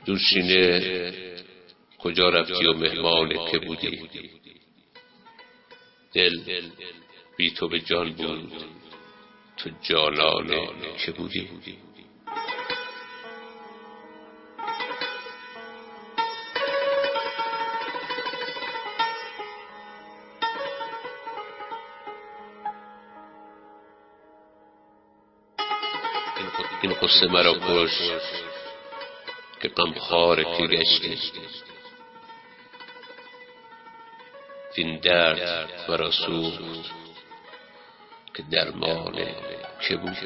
دوشینه کجا رفتی و مهمان که بودی؟ دل بی تو به جان بود، تو جانان که بودی. این قصه مرا کش که غمخوار که گشتی، این درد مرا سوخت که درمان که بودی.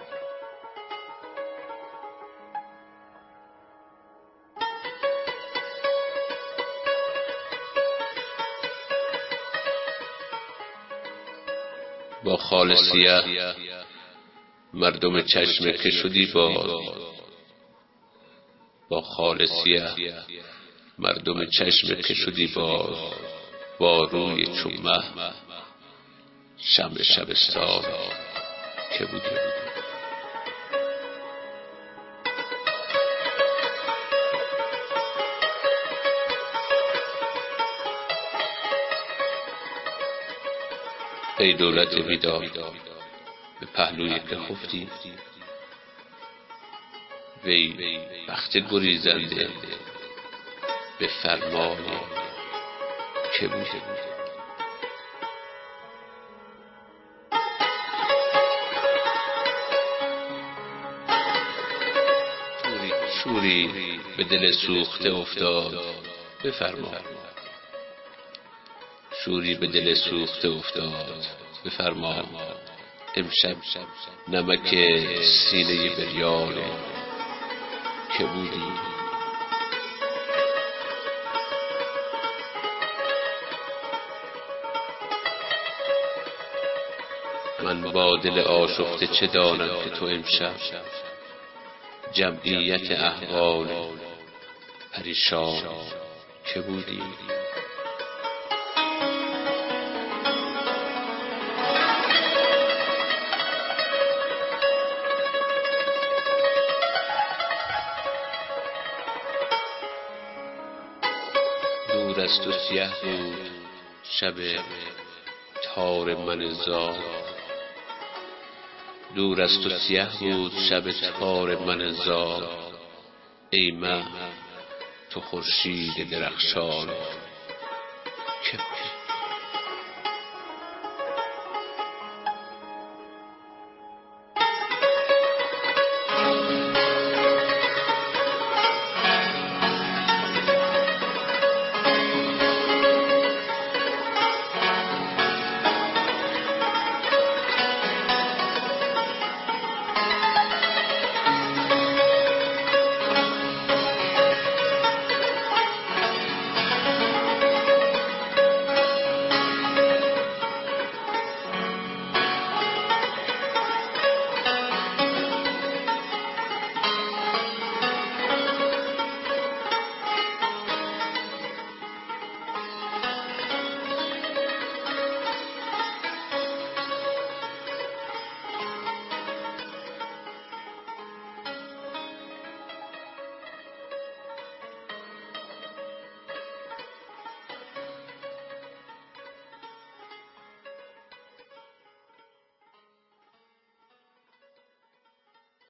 با خال سیاه مردم چشم که شدی باز، با خال سیاه مردم چشم که شدی باز، با روی چون مه شمع شبستان که بودی. ای دولت بیدار به پهلوی که خفتی، وی بخت گریزنده به فرمان که بودی. شوری به دل سوخته افتاد بفرما، شوری به دل سوخته افتاد بفرما، امشب نمک سینه بریان که بودی. من با دل آشفته چه دانم که تو امشب جمعیت احوال پریشان که بودی. دور از تو سیه بود شب تار من زار، دور از تو سیه بود شب تار من زار، ای مه تو خورشید درخشان که